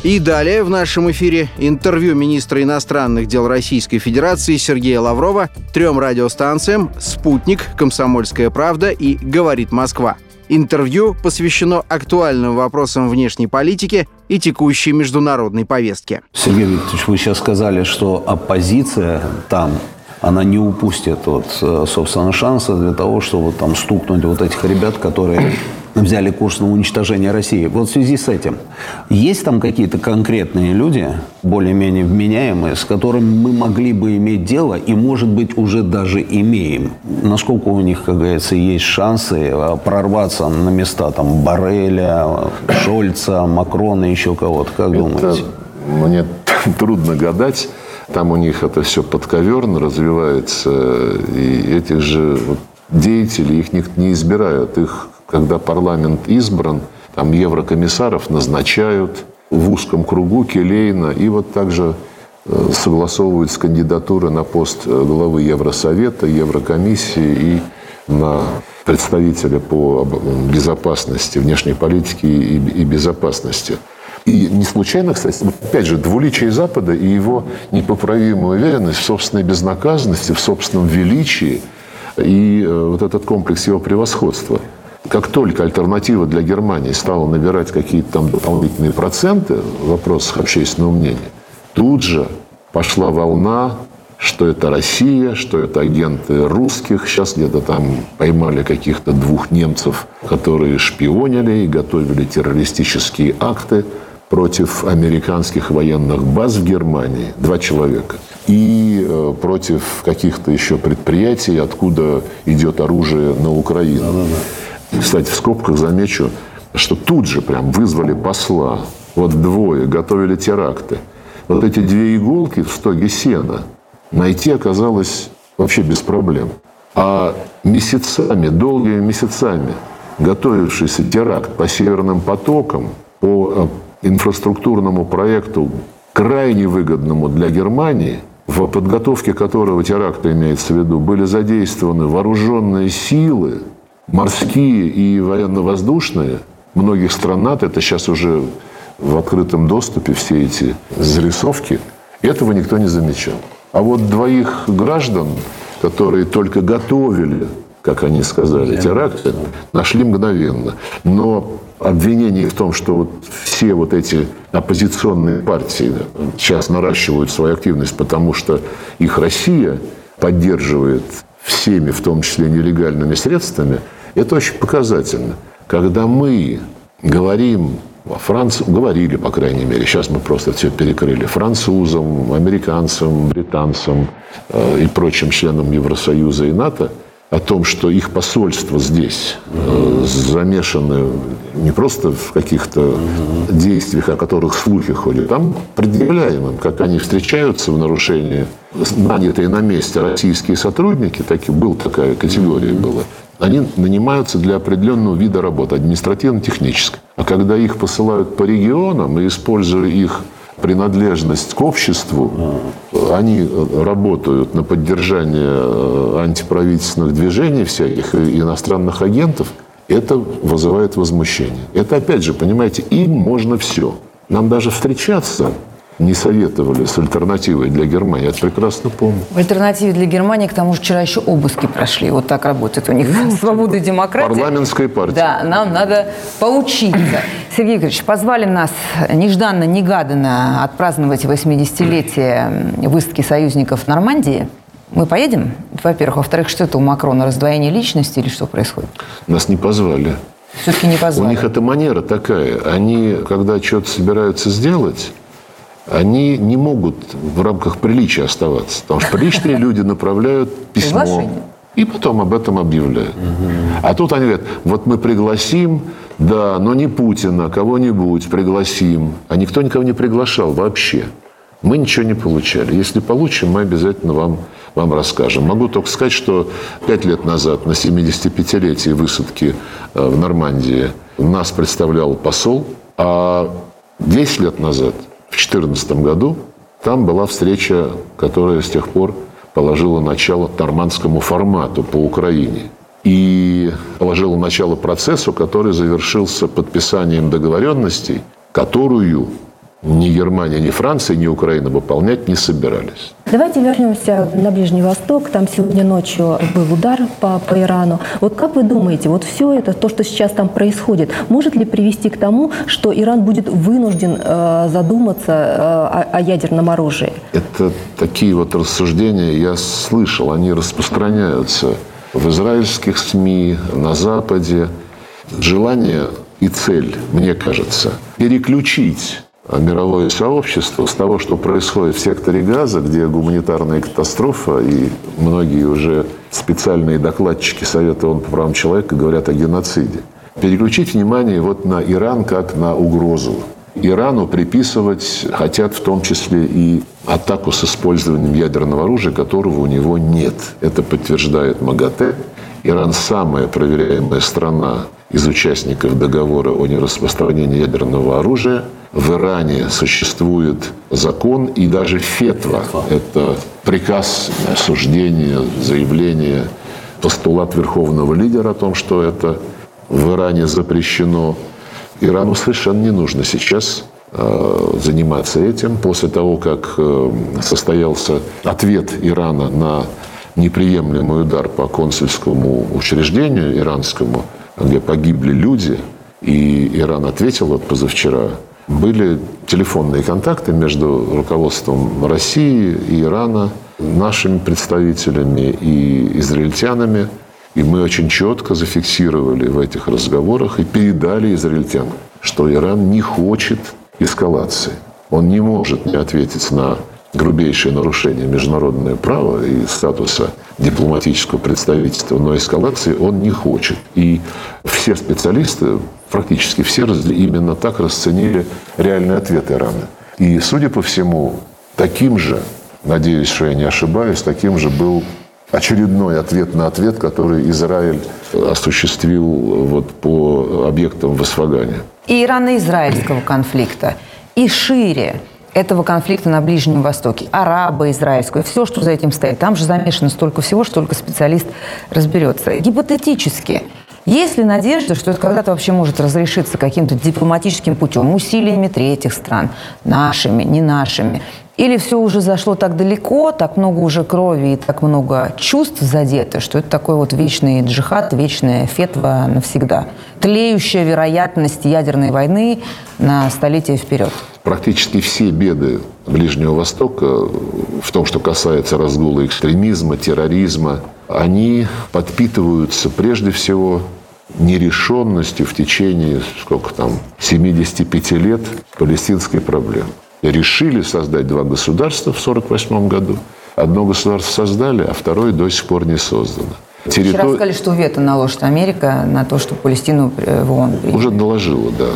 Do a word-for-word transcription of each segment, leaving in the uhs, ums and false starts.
И далее в нашем эфире интервью министра иностранных дел Российской Федерации Сергея Лаврова трем радиостанциям «Спутник», «Комсомольская правда» и «Говорит Москва». Интервью посвящено актуальным вопросам внешней политики и текущей международной повестке. Сергей Викторович, вы сейчас сказали, что оппозиция там, она не упустит вот, собственно, шанса для того, чтобы там стукнуть вот этих ребят, которые взяли курс на уничтожение России. Вот в связи с этим, есть там какие-то конкретные люди, более-менее вменяемые, с которыми мы могли бы иметь дело и, может быть, уже даже имеем? Насколько у них, как говорится, есть шансы прорваться на места там Борреля, Шольца, Макрона, еще кого-то? Как это думаете? Мне трудно гадать. Там у них это все подковерно развивается. И этих же вот деятелей, их никто не избирают. Их, когда парламент избран, там еврокомиссаров назначают в узком кругу, келейно. И вот также согласовываются кандидатуры на пост главы Евросовета, Еврокомиссии и на представителя по безопасности, внешней политике и безопасности. И не случайно, кстати, опять же, двуличие Запада и его непоправимая уверенность в собственной безнаказанности, в собственном величии и вот этот комплекс его превосходства. Как только альтернатива для Германии стала набирать какие-то там дополнительные проценты в вопросах общественного мнения, тут же пошла волна, что это Россия, что это агенты русских. Сейчас где-то там поймали каких-то двух немцев, которые шпионили и готовили террористические акты против американских военных баз в Германии. Два человека. И э, против каких-то еще предприятий, откуда идет оружие на Украину. Да-да-да. Кстати, в скобках замечу, что тут же прям вызвали посла. Вот двое готовили теракты. Вот эти две иголки в стоге сена найти оказалось вообще без проблем. А месяцами, долгими месяцами готовившийся теракт по Северным потокам, по инфраструктурному проекту, крайне выгодному для Германии, в подготовке которого теракта имеется в виду, были задействованы вооруженные силы, морские и военно-воздушные многих стран НАТО. Это сейчас уже в открытом доступе все эти зарисовки. Этого никто не замечал. А вот двоих граждан, которые только готовили, как они сказали, теракты, нашли мгновенно. Но обвинение в том, что вот все вот эти оппозиционные партии сейчас наращивают свою активность, потому что их Россия поддерживает всеми, в том числе нелегальными средствами, это очень показательно. Когда мы говорим во Франции, говорили, по крайней мере, сейчас мы просто все перекрыли, французам, американцам, британцам э, и прочим членам Евросоюза и НАТО, о том, что их посольства здесь э, замешаны не просто в каких-то действиях, о которых слухи ходят, там предъявляем им, как они встречаются в нарушении, нанятые на месте российские сотрудники, так и был, такая категория была, они нанимаются для определенного вида работы, административно-технической. А когда их посылают по регионам и используя их принадлежность к обществу, они работают на поддержание антиправительственных движений всяких иностранных агентов, это вызывает возмущение. Это, опять же, понимаете, им можно все. Нам даже встречаться не советовали с альтернативой для Германии. Я это прекрасно помню. В альтернативе для Германии, к тому же, вчера еще обыски прошли. Вот так работает у них свобода и демократия. Парламентская партия. Да, нам надо поучиться. Сергей Игоревич, позвали нас нежданно-негаданно отпраздновать восьмидесятилетие выставки союзников в Нормандии. Мы поедем, во-первых. Во-вторых, что это у Макрона? Раздвоение личности или что происходит? Нас не позвали. Все-таки не позвали. У них эта манера такая. Они, когда что-то собираются сделать, они не могут в рамках приличия оставаться. Потому что приличные люди направляют письмо и потом об этом объявляют. А тут они говорят, вот мы пригласим, да, но не Путина, кого-нибудь пригласим. А никто никого не приглашал вообще. Мы ничего не получали. Если получим, мы обязательно вам, вам расскажем. Могу только сказать, что пять лет назад, на семидесятипятилетие высадки в Нормандии, нас представлял посол, а десять лет назад, в две тысячи четырнадцатом году, там была встреча, которая с тех пор положила начало нормандскому формату по Украине. И положила начало процессу, который завершился подписанием договоренностей, которую ни Германия, ни Франция, ни Украина выполнять не собирались. Давайте вернемся на Ближний Восток. Там сегодня ночью был удар по, по Ирану. Вот как вы думаете, вот все это, то, что сейчас там происходит, может ли привести к тому, что Иран будет вынужден э, задуматься э, о, о ядерном оружии? Это такие вот рассуждения я слышал. Они распространяются в израильских СМИ, на Западе. Желание и цель, мне кажется, переключить мировое сообщество с того, что происходит в секторе Газа, где гуманитарная катастрофа, и многие уже специальные докладчики Совета ООН по правам человека говорят о геноциде. Переключить внимание вот на Иран как на угрозу. Ирану приписывать хотят в том числе и атаку с использованием ядерного оружия, которого у него нет. Это подтверждает МАГАТЭ. Иран – самая проверяемая страна из участников договора о нераспространении ядерного оружия. В Иране существует закон и даже фетва. Это приказ, осуждение, заявление, постулат верховного лидера о том, что это в Иране запрещено. Ирану совершенно не нужно сейчас э, заниматься этим. После того, как э, состоялся ответ Ирана на неприемлемый удар по консульскому учреждению иранскому, где погибли люди, и Иран ответил вот позавчера, были телефонные контакты между руководством России и Ирана, нашими представителями и израильтянами. И мы очень четко зафиксировали в этих разговорах и передали израильтянам, что Иран не хочет эскалации. Он не может не ответить на грубейшее нарушение международного права и статуса дипломатического представительства, но эскалации он не хочет. И все специалисты, практически все, именно так расценили реальный ответ Ирана. И, судя по всему, таким же, надеюсь, что я не ошибаюсь, таким же был очередной ответ на ответ, который Израиль осуществил вот по объектам в Исфагане. И ирано-израильского конфликта, и шире этого конфликта на Ближнем Востоке, арабо-израильского, и все, что за этим стоит. Там же замешано столько всего, что только специалист разберется. Гипотетически, есть ли надежда, что это когда-то вообще может разрешиться каким-то дипломатическим путем, усилиями третьих стран, нашими, не нашими? Или все уже зашло так далеко, так много уже крови и так много чувств задето, что это такой вот вечный джихад, вечная фетва навсегда. Тлеющая вероятность ядерной войны на столетия вперед. Практически все беды Ближнего Востока, в том, что касается разгула экстремизма, терроризма, они подпитываются прежде всего нерешенностью в течение, сколько там, семидесяти пяти лет палестинской проблемы. Решили создать два государства в сорок восьмом году. Одно государство создали, а второе до сих пор не создано. Территор... Вчера сказали, что вето наложит Америка на то, что Палестину в ООН приняли. Уже наложила, да.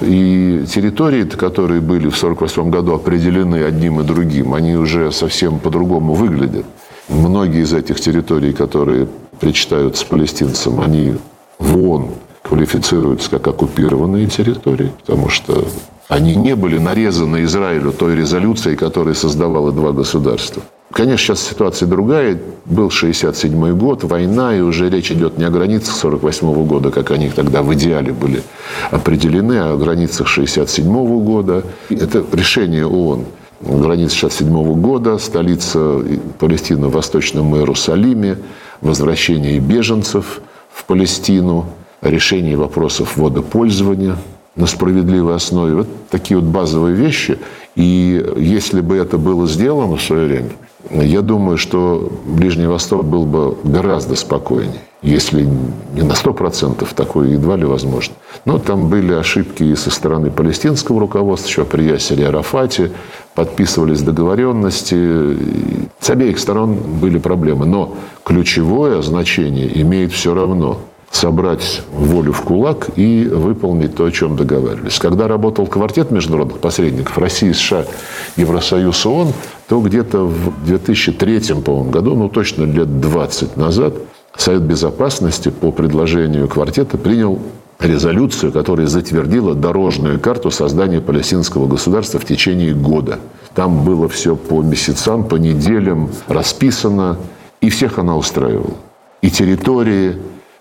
И территории, которые были в сорок восьмом году определены одним и другим, они уже совсем по-другому выглядят. Многие из этих территорий, которые причитаются палестинцам, они в ООН квалифицируются как оккупированные территории, потому что они не были нарезаны Израилю той резолюцией, которая создавала два государства. Конечно, сейчас ситуация другая. Был шестьдесят седьмой год, война, и уже речь идет не о границах сорок восьмого года, как они тогда в идеале были определены, а о границах шестьдесят седьмого года. Это решение ООН. Граница шестьдесят седьмого года, столица Палестины в Восточном Иерусалиме, возвращение беженцев в Палестину, решение вопросов водопользования на справедливой основе. Вот такие вот базовые вещи. И если бы это было сделано в свое время, я думаю, что Ближний Восток был бы гораздо спокойнее. Если не на сто процентов, такое едва ли возможно. Но там были ошибки и со стороны палестинского руководства, еще при Ясере Арафате, подписывались договоренности. С обеих сторон были проблемы. Но ключевое значение имеет все равно собрать волю в кулак и выполнить то, о чем договаривались. Когда работал квартет международных посредников России, США, Евросоюз, ООН, то где-то в две тысячи третьем, по-моему, году, ну точно лет двадцать назад, Совет Безопасности по предложению квартета принял резолюцию, которая затвердила дорожную карту создания палестинского государства в течение года. Там было все по месяцам, по неделям расписано, и всех она устраивала. И территории,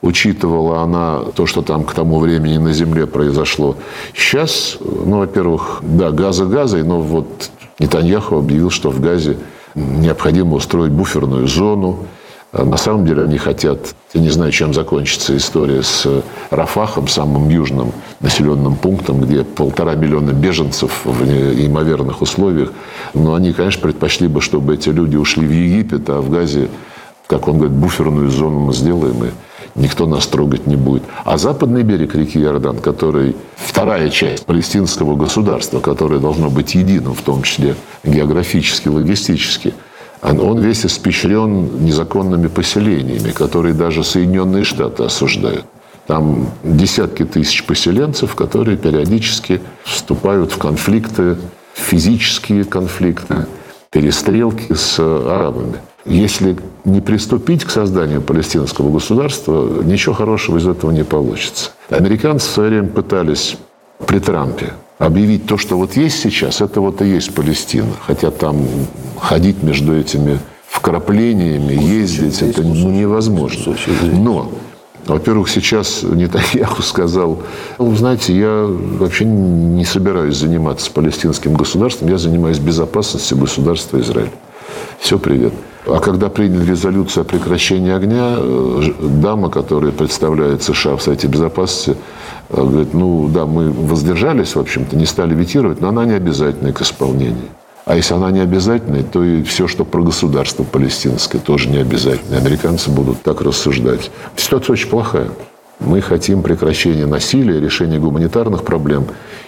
учитывала она то, что там к тому времени на Земле произошло. Сейчас, ну, во-первых, да, Газа Газой, но вот Нетаньяху объявил, что в Газе необходимо устроить буферную зону. На самом деле они хотят, я не знаю, чем закончится история с Рафахом, самым южным населенным пунктом, где полтора миллиона беженцев в неимоверных условиях. Но они, конечно, предпочли бы, чтобы эти люди ушли в Египет, а в Газе, как он говорит, буферную зону мы сделаем, и никто нас трогать не будет. А западный берег реки Иордан, который вторая часть палестинского государства, которое должно быть единым, в том числе географически, логистически, он весь испещрен незаконными поселениями, которые даже Соединенные Штаты осуждают. Там десятки тысяч поселенцев, которые периодически вступают в конфликты, физические конфликты, перестрелки с арабами. Если не приступить к созданию палестинского государства, ничего хорошего из этого не получится. Американцы в свое время пытались при Трампе объявить то, что вот есть сейчас, это вот и есть Палестина. Хотя там ходить между этими вкраплениями, ездить, это ну, невозможно. Но, во-первых, сейчас Нетаньяху сказал, ну, знаете, я вообще не собираюсь заниматься палестинским государством, я занимаюсь безопасностью государства Израиль. Все, привет. А когда приняли резолюцию о прекращении огня, дама, которая представляет США в Совете Безопасности, говорит, ну да, мы воздержались, в общем-то, не стали ветировать, но она не обязательна к исполнению. А если она не обязательная, то и все, что про государство палестинское, тоже не обязательно. Американцы будут так рассуждать. Ситуация очень плохая. Мы хотим прекращения насилия, решения гуманитарных проблем.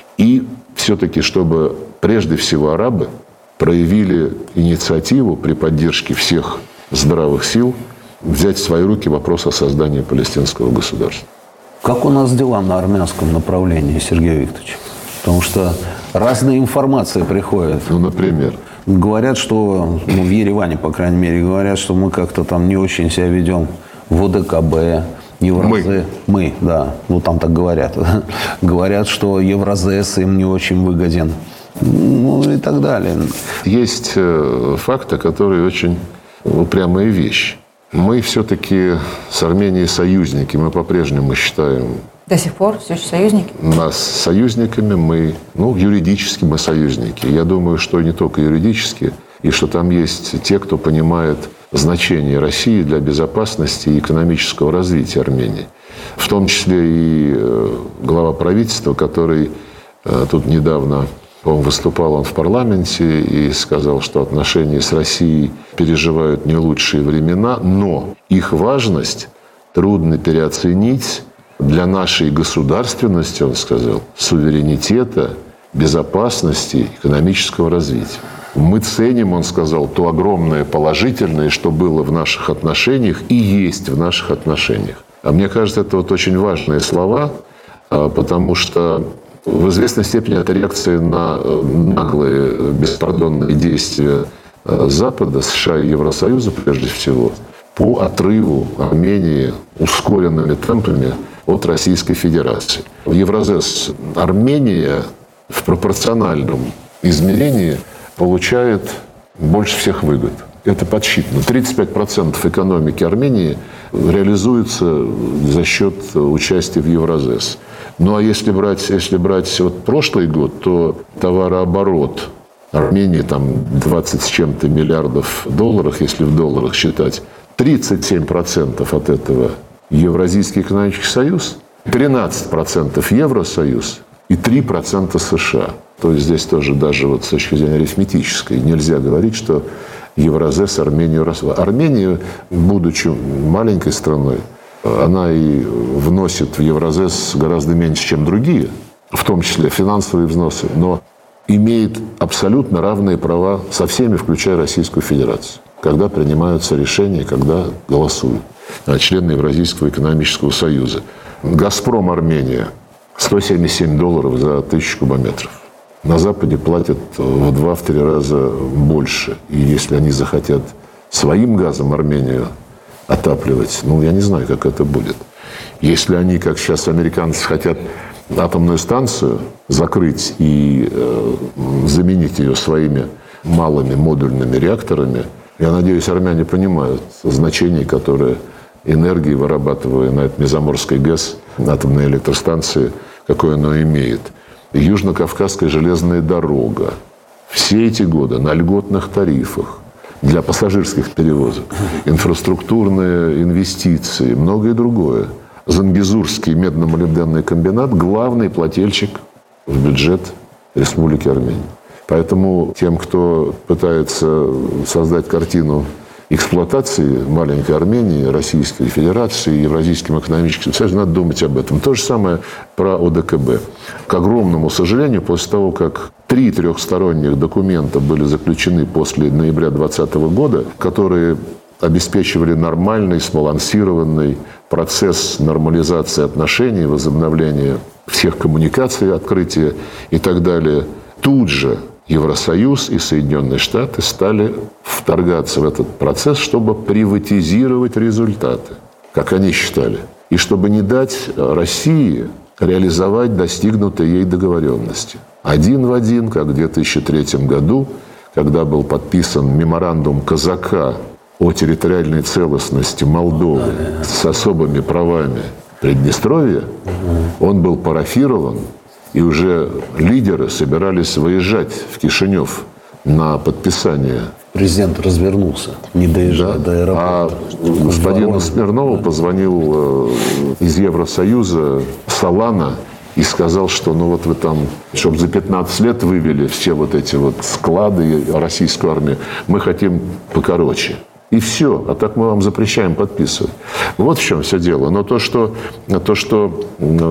И все-таки, чтобы прежде всего арабы проявили инициативу при поддержке всех здравых сил взять в свои руки вопрос о создании палестинского государства. Как у нас дела на армянском направлении, Сергей Викторович? Потому что разные информации приходят. Ну, например? Говорят, что, ну, в Ереване, по крайней мере, говорят, что мы как-то там не очень себя ведем в ОДКБ, Евразес. Мы. Мы, да. Ну, там так говорят. Говорят, что Евразес им не очень выгоден. Ну, и так далее. Есть факты, которые очень упрямая вещь. Мы все-таки с Арменией союзники. Мы по-прежнему считаем... До сих пор все еще союзники? Нас союзниками. Мы, ну, юридически мы союзники. Я думаю, что не только юридически, и что там есть те, кто понимает значение России для безопасности и экономического развития Армении. В том числе и глава правительства, который тут недавно... Он выступал он в парламенте и сказал, что отношения с Россией переживают не лучшие времена, но их важность трудно переоценить для нашей государственности, он сказал, суверенитета, безопасности, экономического развития. Мы ценим, он сказал, то огромное положительное, что было в наших отношениях и есть в наших отношениях. А мне кажется, это вот очень важные слова, потому что в известной степени это реакция на наглые, беспардонные действия Запада, США и Евросоюза, прежде всего, по отрыву Армении ускоренными темпами от Российской Федерации. Евразес Армения в пропорциональном измерении получает больше всех выгод. Это подсчитано. тридцать пять процентов экономики Армении реализуется за счет участия в Евразес. Ну а если брать, если брать вот прошлый год, то товарооборот Армении там двадцать с чем-то миллиардов долларов, если в долларах считать, тридцать семь процентов от этого Евразийский экономический союз, тринадцать процентов Евросоюз и три процента США. То есть здесь тоже даже вот с точки зрения арифметической нельзя говорить, что Евразес Армению росла. Армения, будучи маленькой страной, она и вносит в Евразес гораздо меньше, чем другие, в том числе финансовые взносы, но имеет абсолютно равные права со всеми, включая Российскую Федерацию, когда принимаются решения, когда голосуют члены Евразийского экономического союза. «Газпром» Армения сто семьдесят семь долларов за тысячу кубометров. На Западе платят в два-три раза больше. И если они захотят своим газом Армению отапливать, ну, я не знаю, как это будет. Если они, как сейчас американцы, хотят атомную станцию закрыть и э, заменить ее своими малыми модульными реакторами, я надеюсь, армяне понимают значение, которое энергии, вырабатывая на этой Мезоморской ГЭС, атомной электростанции, какое оно имеет. Южно-Кавказская железная дорога. Все эти годы на льготных тарифах для пассажирских перевозок. Инфраструктурные инвестиции, многое другое. Зангезурский медно-молибденный комбинат – главный плательщик в бюджет Республики Армения. Поэтому тем, кто пытается создать картину эксплуатации маленькой Армении, Российской Федерации, Евразийским экономическим союзом, надо думать об этом. То же самое про ОДКБ. К огромному сожалению, после того, как три трехсторонних документа были заключены после ноября двадцатого года, которые обеспечивали нормальный, сбалансированный процесс нормализации отношений, возобновления всех коммуникаций, открытия и так далее, тут же Евросоюз и Соединенные Штаты стали вторгаться в этот процесс, чтобы приватизировать результаты, как они считали, и чтобы не дать России реализовать достигнутые ей договоренности. Один в один, как в две тысячи третьем году, когда был подписан меморандум Казака о территориальной целостности Молдовы с особыми правами Приднестровья, он был парафирован, и уже лидеры собирались выезжать в Кишинев на подписание. Президент развернулся, не доезжая да. до аэропорта. А господину Смирнову позвонил из Евросоюза Солана и сказал, что ну вот вы там, чтобы за пятнадцать лет вывели все вот эти вот склады российской армии, мы хотим покороче. И все. А так мы вам запрещаем подписывать. Вот в чем все дело. Но то, что, то, что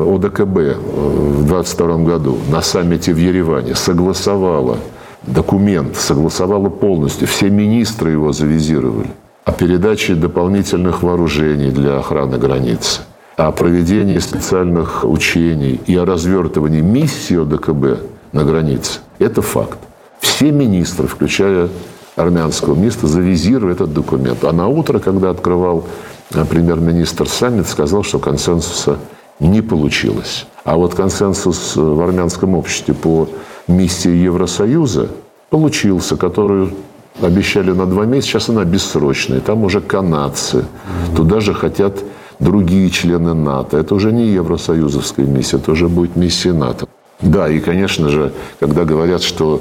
ОДКБ в двадцать втором году на саммите в Ереване согласовало документ, согласовало полностью, все министры его завизировали, о передаче дополнительных вооружений для охраны границы, о проведении специальных учений и о развертывании миссии ОДКБ на границе. Это факт. Все министры, включая армянского министра, завизировали этот документ. А на утро, когда открывал премьер-министр саммит, сказал, что консенсуса не получилось. А вот консенсус в армянском обществе по миссии Евросоюза получился, которую обещали на два месяца, сейчас она бессрочная. Там уже канадцы, туда же хотят другие члены НАТО. Это уже не евросоюзовская миссия, это уже будет миссия НАТО. Да, и, конечно же, когда говорят, что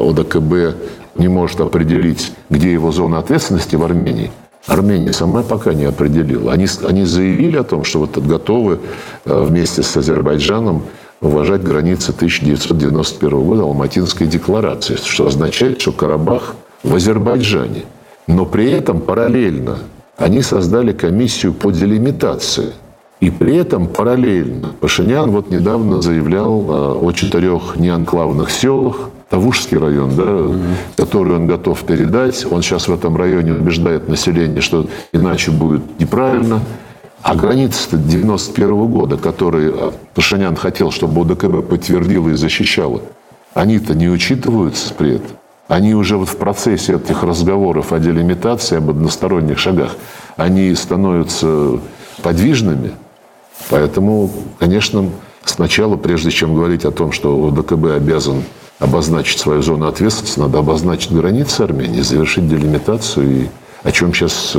ОДКБ не может определить, где его зона ответственности в Армении, Армения сама пока не определила. Они, они заявили о том, что вот готовы вместе с Азербайджаном уважать границы тысяча девятьсот девяносто первого года Алматинской декларации, что означает, что Карабах в Азербайджане. Но при этом параллельно они создали комиссию по делимитации. И при этом параллельно Пашинян вот недавно заявлял о четырех неанклавных селах, Тавушский район, да, mm-hmm. который он готов передать. Он сейчас в этом районе убеждает население, что иначе будет неправильно. А границы девяносто первого года, которые Пашинян хотел, чтобы ОДКБ подтвердила и защищала, они-то не учитываются при этом. Они уже вот в процессе этих разговоров о делимитации, об односторонних шагах, они становятся подвижными. Поэтому, конечно, сначала, прежде чем говорить о том, что ОДКБ обязан обозначить свою зону ответственности, надо обозначить границы Армении, завершить делимитацию, и о чем сейчас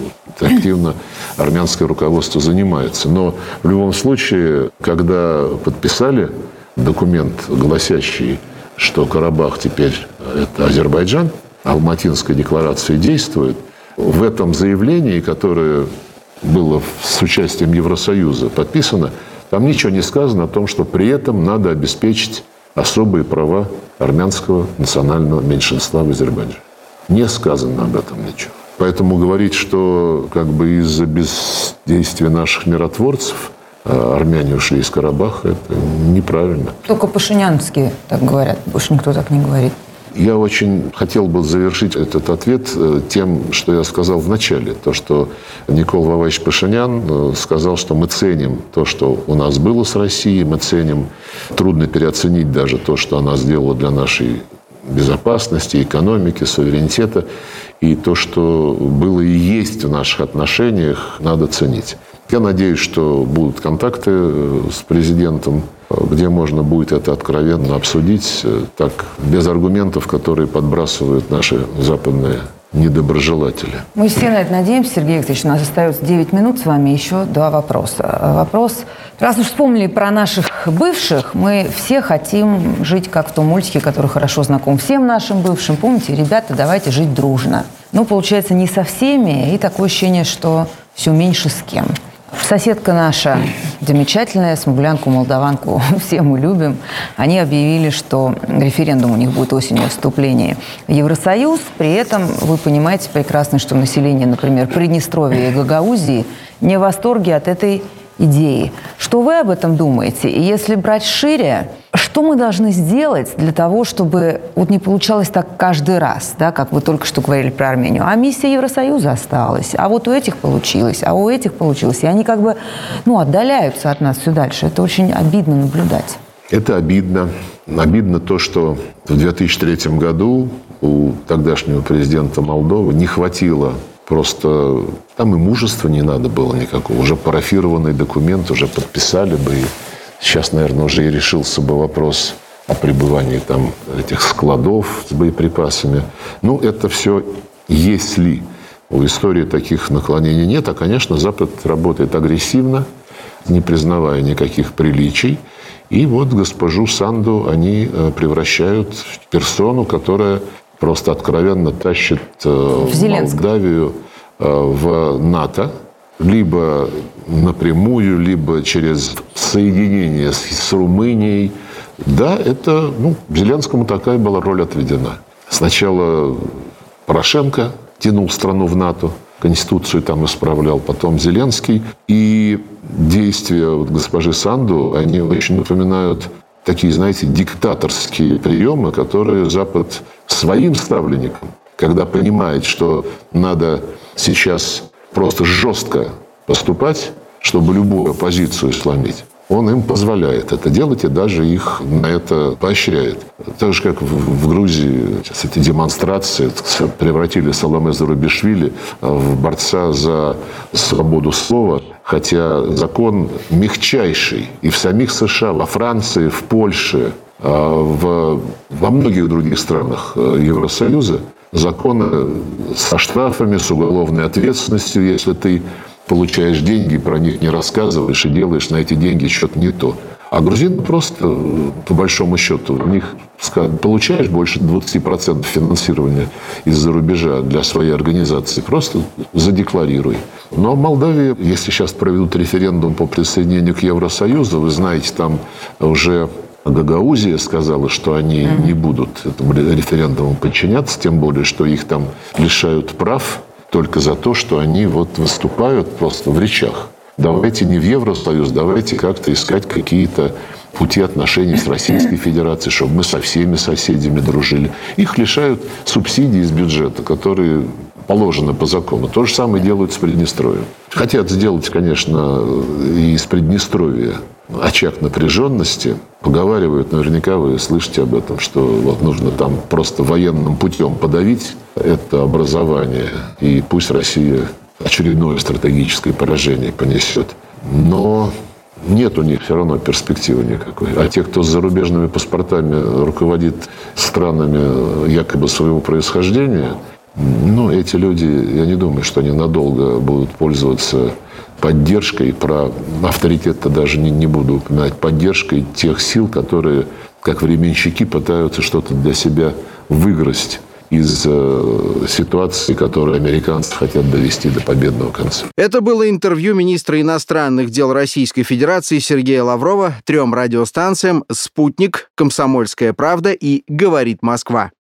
активно армянское руководство занимается. Но в любом случае, когда подписали документ, гласящий, что Карабах теперь это Азербайджан, Алматинская декларация действует, в этом заявлении, которое было с участием Евросоюза подписано, там ничего не сказано о том, что при этом надо обеспечить особые права армянского национального меньшинства в Азербайджане. Не сказано об этом ничего. Поэтому говорить, что как бы из-за бездействия наших миротворцев армяне ушли из Карабаха, это неправильно. Только пашинянские так говорят, больше никто так не говорит. Я очень хотел бы завершить этот ответ тем, что я сказал в начале. То, что Никол Воваевич Пашинян сказал, что мы ценим то, что у нас было с Россией, мы ценим, трудно переоценить даже то, что она сделала для нашей безопасности, экономики, суверенитета. И то, что было и есть в наших отношениях, надо ценить. Я надеюсь, что будут контакты с президентом, где можно будет это откровенно обсудить, так, без аргументов, которые подбрасывают наши западные недоброжелатели. Мы все на это надеемся, Сергей Викторович. У нас остается девять минут с вами, еще два вопроса. Вопрос. Раз уж вспомнили про наших бывших, мы все хотим жить как в том мультике, который хорошо знаком всем нашим бывшим. Помните, ребята, давайте жить дружно. Но получается не со всеми, и такое ощущение, что все меньше с кем. Соседка наша, замечательная, смуглянку, молдаванку, все мы любим, они объявили, что референдум у них будет осенью о вступлении в Евросоюз. При этом вы понимаете прекрасно, что население, например, Приднестровья и Гагаузии не в восторге от этой идеи. Что вы об этом думаете? И если брать шире, что мы должны сделать для того, чтобы вот не получалось так каждый раз, да, как вы только что говорили про Армению, а миссия Евросоюза осталась, а вот у этих получилось, а у этих получилось, и они как бы, ну, отдаляются от нас все дальше. Это очень обидно наблюдать. Это обидно. Обидно то, что в две тысячи третьем году у тогдашнего президента Молдовы не хватило просто... Там и мужества не надо было никакого. Уже парафированный документ, уже подписали бы. И сейчас, наверное, уже и решился бы вопрос о пребывании там этих складов с боеприпасами. Ну, это все если. У истории таких наклонений нет. А, конечно, Запад работает агрессивно, не признавая никаких приличий. И вот госпожу Санду они превращают в персону, которая просто откровенно тащит Молдавию в НАТО, либо напрямую, либо через соединение с, с Румынией. Да, это, ну, Зеленскому такая была роль отведена. Сначала Порошенко тянул страну в НАТО, Конституцию там исправлял, потом Зеленский. И действия вот госпожи Санду, они очень напоминают такие, знаете, диктаторские приемы, которые Запад своим ставленникам, когда понимает, что надо сейчас просто жестко поступать, чтобы любую оппозицию сломить, он им позволяет это делать и даже их на это поощряет. Так же, как в, в Грузии сейчас эти демонстрации превратили Саломе Зурабишвили в борца за свободу слова, хотя закон мягчайший и в самих США, во Франции, в Польше, в, во многих других странах Евросоюза законы со штрафами, с уголовной ответственностью, если ты получаешь деньги, про них не рассказываешь и делаешь на эти деньги что-то не то. А грузины просто, по большому счету, у них получаешь больше двадцать процентов финансирования из-за рубежа для своей организации, просто задекларируй. Но в Молдавии, если сейчас проведут референдум по присоединению к Евросоюзу, вы знаете, там уже Гагаузия сказала, что они mm-hmm. не будут этому референдуму подчиняться, тем более, что их там лишают прав только за то, что они вот выступают просто в речах. Давайте не в Евросоюз, давайте как-то искать какие-то пути отношений с Российской Федерацией, чтобы мы со всеми соседями дружили. Их лишают субсидий из бюджета, которые положено по закону. То же самое делают с Приднестровьем. Хотят сделать, конечно, и из Приднестровья очаг напряженности. Поговаривают, наверняка вы слышите об этом, что вот нужно там просто военным путем подавить это образование. И пусть Россия очередное стратегическое поражение понесет. Но нет у них все равно перспективы никакой. А те, кто с зарубежными паспортами руководит странами якобы своего происхождения, ну, эти люди, я не думаю, что они надолго будут пользоваться поддержкой, про авторитет-то даже не, не буду упоминать, поддержкой тех сил, которые, как временщики, пытаются что-то для себя выиграть из э, ситуации, которую американцы хотят довести до победного конца. Это было интервью министра иностранных дел Российской Федерации Сергея Лаврова трем радиостанциям «Спутник», «Комсомольская правда» и «Говорит Москва».